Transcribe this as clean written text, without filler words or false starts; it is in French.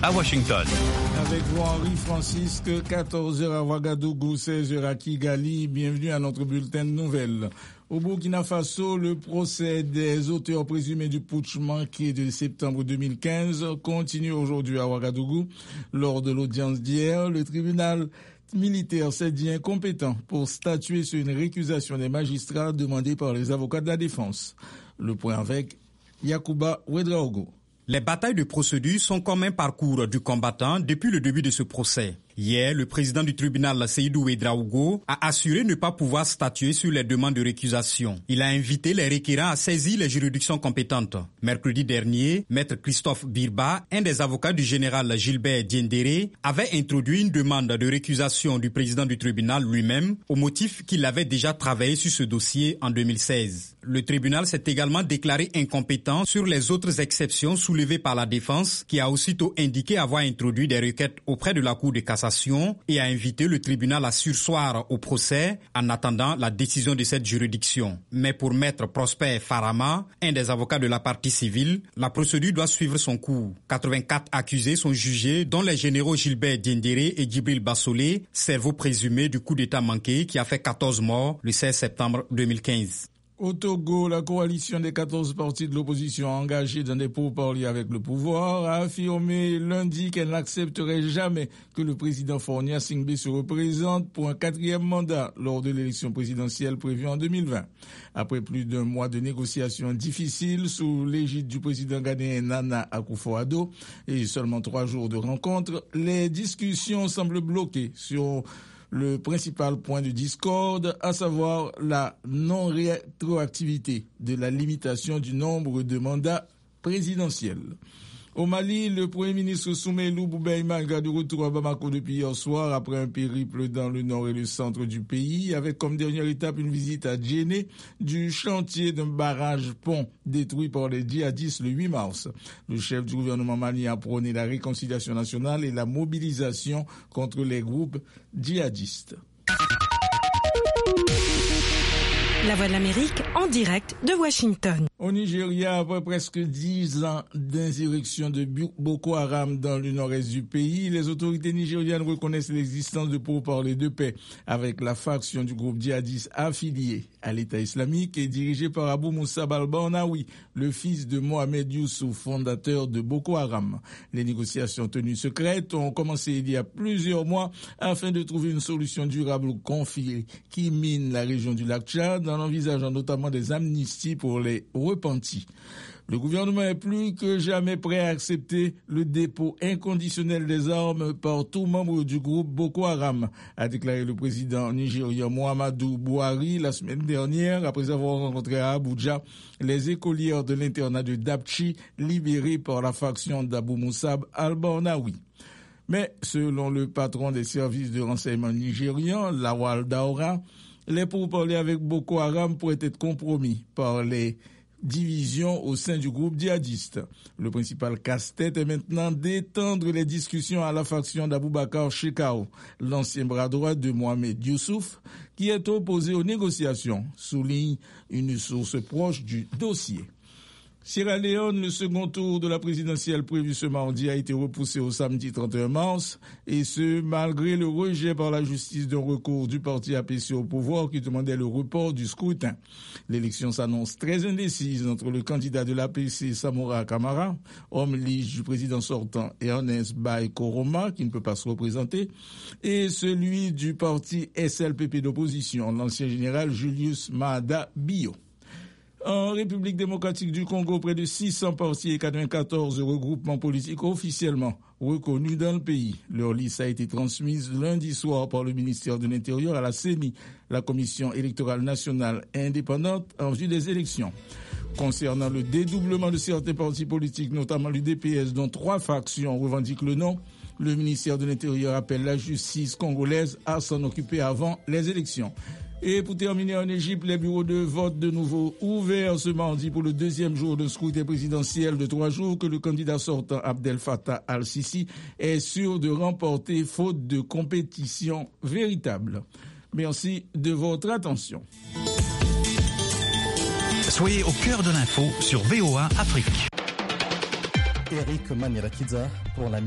à Washington. Avec vous Henri Francisque, 14h à Ouagadougou, 16h à Kigali. Bienvenue à notre bulletin de nouvelles. Au Burkina Faso, le procès des auteurs présumés du putsch manqué de septembre 2015 continue aujourd'hui à Ouagadougou. Lors de l'audience d'hier, le tribunal militaire s'est dit incompétent pour statuer sur une récusation des magistrats demandée par les avocats de la défense. Le point avec Yacouba Ouedraogo. Les batailles de procédure sont comme un parcours du combattant depuis le début de ce procès. Hier, le président du tribunal, Seydou Ouedraogo, a assuré ne pas pouvoir statuer sur les demandes de récusation. Il a invité les requérants à saisir les juridictions compétentes. Mercredi dernier, maître Christophe Birba, un des avocats du général Gilbert Diendéré, avait introduit une demande de récusation du président du tribunal lui-même au motif qu'il avait déjà travaillé sur ce dossier en 2016. Le tribunal s'est également déclaré incompétent sur les autres exceptions soulevées par la défense, qui a aussitôt indiqué avoir introduit des requêtes auprès de la Cour de cassation et a invité le tribunal à surseoir au procès en attendant la décision de cette juridiction. Mais pour maître Prosper Farama, un des avocats de la partie civile, la procédure doit suivre son cours. 84 accusés sont jugés, dont les généraux Gilbert Diendéré et Djibril Bassolé, cerveau présumé du coup d'État manqué qui a fait 14 morts le 16 septembre 2015. Au Togo, la coalition des 14 partis de l'opposition engagés dans des pourparlers avec le pouvoir a affirmé lundi qu'elle n'accepterait jamais que le président Fornia Singbe se représente pour un 4e mandat lors de l'élection présidentielle prévue en 2020. Après plus d'un mois de négociations difficiles sous l'égide du président ghanéen Nana Akufo-Addo et seulement 3 jours de rencontres, les discussions semblent bloquées sur le principal point de discorde, à savoir la non-rétroactivité de la limitation du nombre de mandats présidentiels. Au Mali, le Premier ministre Soumeilou Boubaïmaga de retour à Bamako depuis hier soir après un périple dans le nord et le centre du pays, avec comme dernière étape une visite à Djenné du chantier d'un barrage-pont détruit par les djihadistes le 8 mars. Le chef du gouvernement malien a prôné la réconciliation nationale et la mobilisation contre les groupes djihadistes. La Voix de l'Amérique en direct de Washington. Au Nigeria, après presque 10 ans d'insurrection de Boko Haram dans le nord-est du pays, les autorités nigérianes reconnaissent l'existence de pourparlers de paix avec la faction du groupe djihadiste affilié à l'État islamique et dirigé par Abou Moussa al-Barnawi, le fils de Mohamed Youssouf, fondateur de Boko Haram. Les négociations tenues secrètes ont commencé il y a plusieurs mois afin de trouver une solution durable au conflit qui mine la région du lac Tchad, en envisageant notamment des amnisties pour les repentis. Le gouvernement est plus que jamais prêt à accepter le dépôt inconditionnel des armes par tout membre du groupe Boko Haram, a déclaré le président nigérien Muhammadu Buhari la semaine dernière, après avoir rencontré à Abuja les écolières de l'internat de Dapchi libérés par la faction d'Abou Moussa al-Barnawi. Mais selon le patron des services de renseignement nigérian, Lawal Daura, les pourparlers avec Boko Haram pourraient être compromis par les divisions au sein du groupe djihadiste. Le principal casse-tête est maintenant d'étendre les discussions à la faction d'Aboubacar Shekau, l'ancien bras droit de Mohamed Youssouf, qui est opposé aux négociations, souligne une source proche du dossier. Sierra Leone, le second tour de la présidentielle prévu ce mardi a été repoussé au samedi 31 mars, et ce, malgré le rejet par la justice d'un recours du parti APC au pouvoir qui demandait le report du scrutin. L'élection s'annonce très indécise entre le candidat de l'APC, Samora Kamara, homme lige du président sortant, et Ernest Bai Koroma, qui ne peut pas se représenter, et celui du parti SLPP d'opposition, l'ancien général Julius Maada Bio. En République démocratique du Congo, près de 600 partis et 94 regroupements politiques officiellement reconnus dans le pays. Leur liste a été transmise lundi soir par le ministère de l'Intérieur à la CENI, la Commission électorale nationale indépendante, en vue des élections. Concernant le dédoublement de certains partis politiques, notamment l'UDPS, dont 3 factions revendiquent le nom, le ministère de l'Intérieur appelle la justice congolaise à s'en occuper avant les élections. Et pour terminer, en Égypte, les bureaux de vote de nouveau ouverts ce mardi pour le deuxième jour de scrutin présidentiel de 3 jours que le candidat sortant Abdel Fattah al-Sisi est sûr de remporter faute de compétition véritable. Merci de votre attention. Soyez au cœur de l'info sur VOA Afrique. Eric Manirakidza pour la